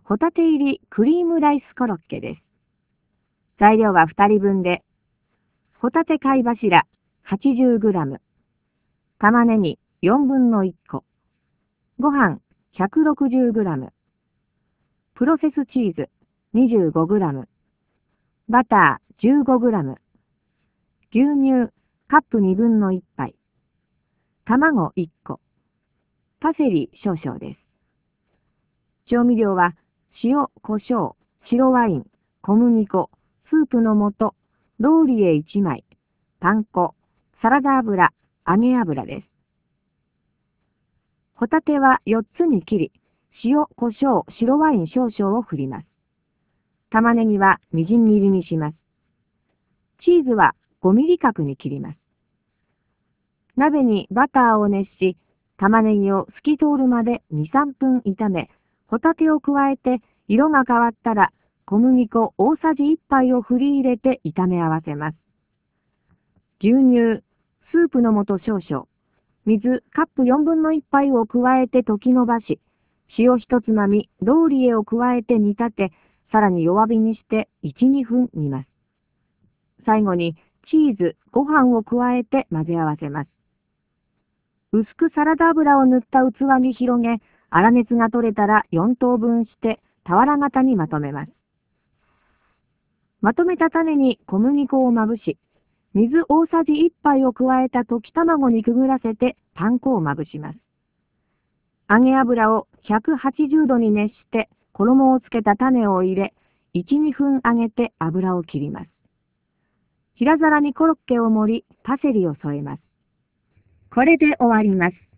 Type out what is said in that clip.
ホタテ入りクリームライスコロッケです。材料は2人分で、ホタテ貝柱 80g、玉ねぎ4分の1個、ご飯 160g、プロセスチーズ 25g、バター 15g、牛乳カップ1/2の1杯、卵1個、パセリ少々です。調味料は塩、胡椒、白ワイン、小麦粉、スープの素、ローリエ1枚、パン粉、サラダ油、揚げ油です。ホタテは4つに切り、塩、胡椒、白ワイン少々を振ります。玉ねぎはみじん切りにします。チーズは5ミリ角に切ります。鍋にバターを熱し、玉ねぎを透き通るまで2、3分炒め、ホタテを加えて色が変わったら小麦粉大さじ1杯を振り入れて炒め合わせます。牛乳、スープの素少々、水カップ4分の1杯を加えて溶きのばし、塩一つまみ、ローリエを加えて煮立て、さらに弱火にして1、2分煮ます。最後にチーズ、ご飯を加えて混ぜ合わせます。薄くサラダ油を塗った器に広げ、粗熱が取れたら4等分して俵型にまとめます。まとめた種に小麦粉をまぶし、水大さじ1杯を加えた溶き卵にくぐらせてパン粉をまぶします。揚げ油を180度に熱して衣をつけた種を入れ、1、2分揚げて油を切ります。平皿にコロッケを盛り、パセリを添えます。これで終わります。